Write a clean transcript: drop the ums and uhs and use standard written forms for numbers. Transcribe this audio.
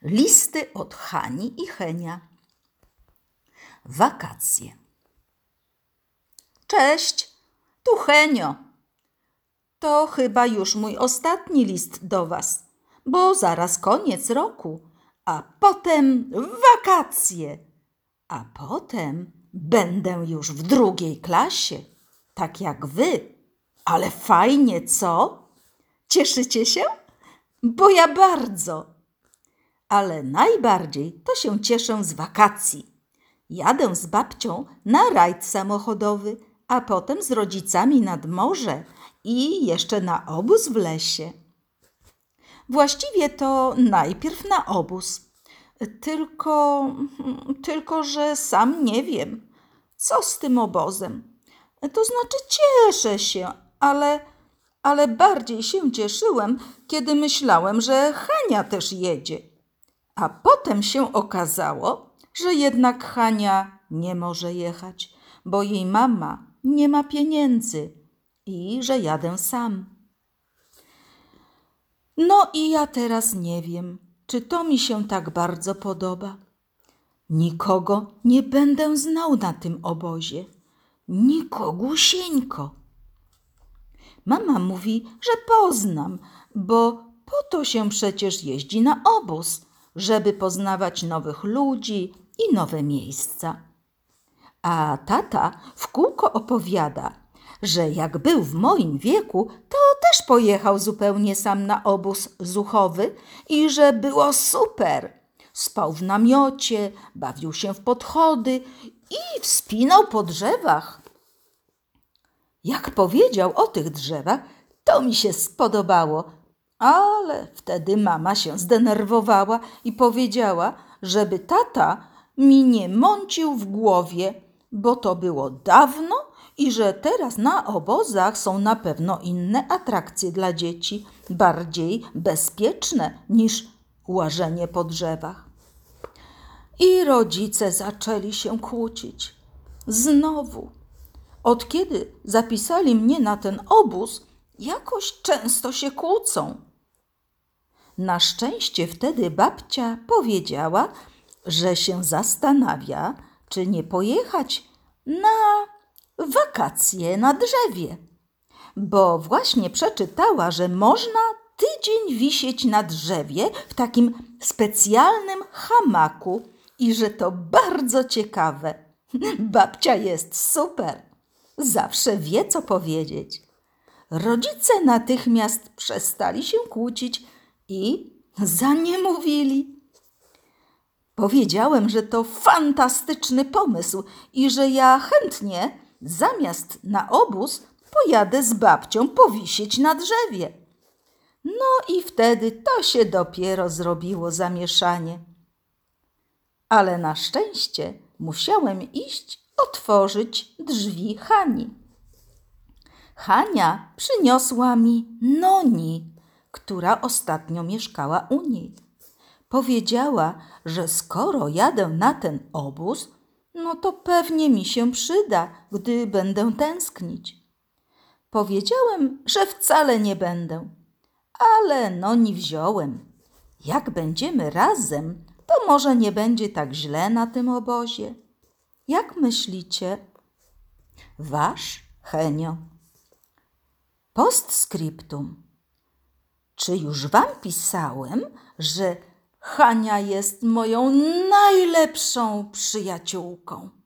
Listy od Hani i Henia. Wakacje. Cześć, tu Henio. To chyba już mój ostatni list do was, bo zaraz koniec roku, a potem wakacje, a potem będę już w 2. klasie, tak jak wy. Ale fajnie, co? Cieszycie się? Bo ja bardzo. Ale najbardziej to się cieszę z wakacji. Jadę z babcią na rajd samochodowy, a potem z rodzicami nad morze i jeszcze na obóz w lesie. Właściwie to najpierw na obóz. Tylko że sam nie wiem, co z tym obozem. To znaczy cieszę się, ale bardziej się cieszyłem, kiedy myślałem, że Hania też jedzie. A potem się okazało, że jednak Hania nie może jechać, bo jej mama nie ma pieniędzy i że jadę sam. No i ja teraz nie wiem, czy to mi się tak bardzo podoba. Nikogo nie będę znał na tym obozie. Nikogusieńko. Mama mówi, że poznam, bo po to się przecież jeździ na obóz, żeby poznawać nowych ludzi i nowe miejsca. A tata w kółko opowiada, że jak był w moim wieku, to też pojechał zupełnie sam na obóz zuchowy i że było super. Spał w namiocie, bawił się w podchody i wspinał po drzewach. Jak powiedział o tych drzewach, to mi się spodobało, ale wtedy mama się zdenerwowała i powiedziała, żeby tata mi nie mącił w głowie, bo to było dawno i że teraz na obozach są na pewno inne atrakcje dla dzieci, bardziej bezpieczne niż łażenie po drzewach. I rodzice zaczęli się kłócić. Znowu. Od kiedy zapisali mnie na ten obóz, jakoś często się kłócą. Na szczęście wtedy babcia powiedziała, że się zastanawia, czy nie pojechać na wakacje na drzewie, bo właśnie przeczytała, że można tydzień wisieć na drzewie w takim specjalnym hamaku i że to bardzo ciekawe. Babcia jest super. Zawsze wie, co powiedzieć. Rodzice natychmiast przestali się kłócić i zaniemówili. Powiedziałem, że to fantastyczny pomysł i że ja chętnie zamiast na obóz pojadę z babcią powisieć na drzewie. No i wtedy to się dopiero zrobiło zamieszanie. Ale na szczęście musiałem iść otworzyć drzwi Hani. Hania przyniosła mi Noni, która ostatnio mieszkała u niej. Powiedziała, że skoro jadę na ten obóz, no to pewnie mi się przyda, gdy będę tęsknić. Powiedziałem, że wcale nie będę, ale Noni wziąłem. Jak będziemy razem, to może nie będzie tak źle na tym obozie. Jak myślicie? Wasz Henio. Postscriptum. Czy już wam pisałem, że Hania jest moją najlepszą przyjaciółką?